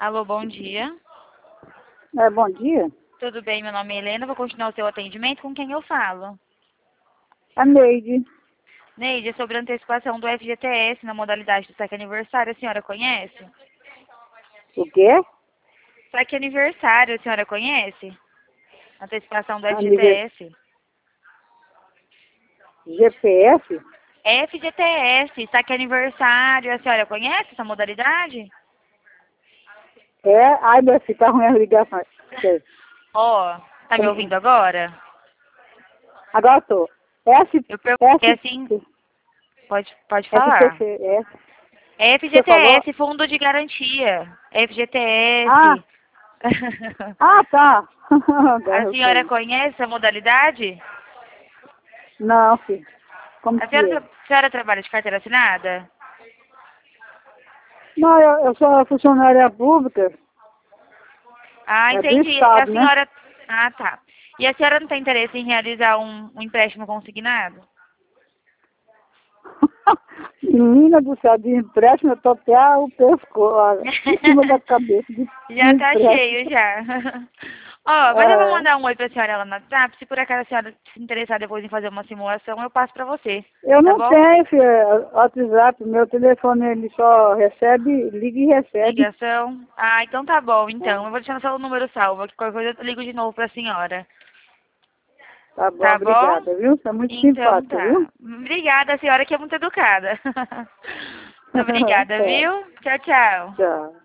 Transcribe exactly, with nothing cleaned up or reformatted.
Alô, bom dia. É, bom dia. Tudo bem? Meu nome é Helena. Vou continuar o seu atendimento. Com quem eu falo? A Neide. Neide, é sobre a antecipação do F G T S na modalidade do saque aniversário. A senhora conhece? O quê? Saque aniversário, a senhora conhece? Antecipação do F G T Aniver... S. G P S? F G T S, saque aniversário. A senhora conhece essa modalidade? É? Ai, meu filho, tá ruim a ligação. Ok. Ó, tá me ouvindo agora? Agora tô. S, Eu perguntei S, assim, pode, pode falar. S T C S. Você falou? F G T S, Fundo de Garantia. Ah, F G T S. ah, tá. A Agora eu senhora sei. conhece a modalidade? Não, filho. Como A que senhora, é? tra- a senhora trabalha de carteira assinada? Não, eu, eu sou funcionária pública. Ah, É do entendi. A Estado, né? senhora... Ah, tá. E a senhora não tem interesse em realizar um, um empréstimo consignado? Menina do céu, de empréstimo, eu tô até o pescoço, em cima da cabeça de, de Já tá empréstimo. cheio, já. Ó, mas eu vou É. mandar um oi pra senhora lá no WhatsApp. Se por acaso a senhora se interessar depois em fazer uma simulação, eu passo pra você. Eu Tá não bom? tenho, filho, WhatsApp. Meu telefone ele só recebe, liga e recebe. Ligação? Ah, então tá bom, É. então. Eu vou deixar só o número salvo, que qualquer coisa eu ligo de novo pra senhora. Tá bom, Tá bom? obrigada, viu? Você é muito Então simpática, viu? tá. Obrigada, a senhora que é muito educada. Muito obrigada, Tá. viu? Tchau, tchau. Tchau.